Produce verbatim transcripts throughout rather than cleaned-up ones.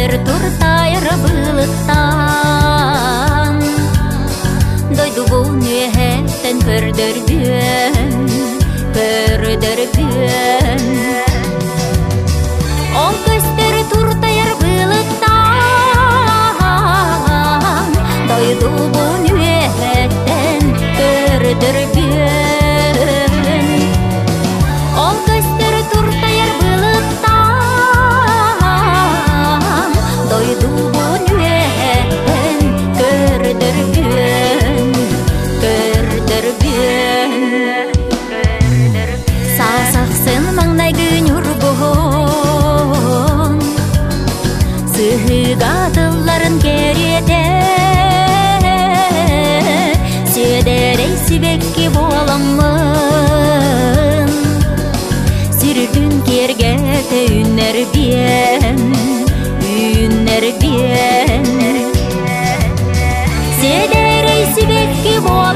көстер туртайыр былыттан дойду бұл нөһеттен көрдөргөн көрдөргөн ол көстер туртайыр былыттан дойду бұл нөһеттен көрдөргөн ол көстер туртайыр былыттан дойду бұл нөһеттен көрдөргөн көрдөргөн сасақсын маңнай күн урбуғын сыхыгадыларын керете седерей сибекки боламын сирдүн кергете үннер биен үннер биен седерей сибекки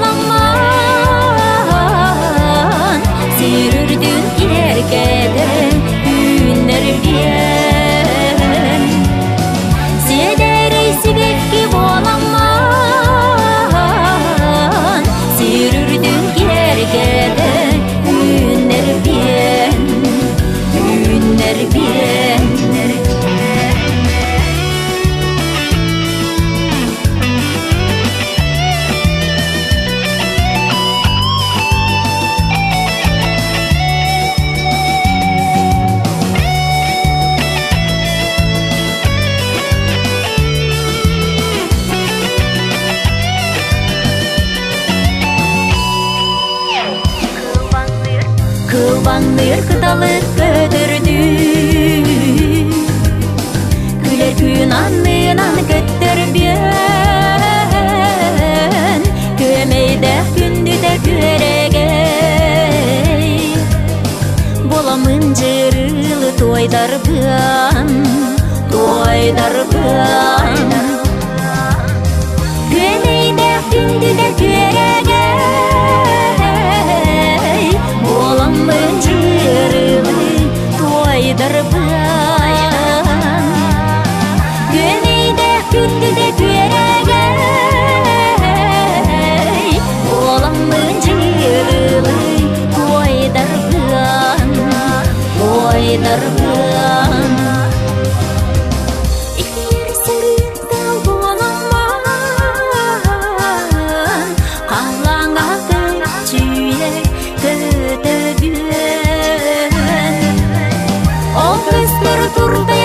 боламын сирдүн кергете үннер биен седерей сибекки боламын сирдүн кергете үннер биен үннер биен Kıvanır kıdalık ködürdü Güler gün anlınan götürbün Kömeyde gündü de göregey Bolamın cırılı toydarbın Toydarbın Kömeyde gündü de göregey Bolamın cırılı toydarbın Göneyde gündü de göregey Bolamın cırılı toydarbın Toydarbın İkir sırıkta bolamın Kalanga köçüye kötübün O göster turda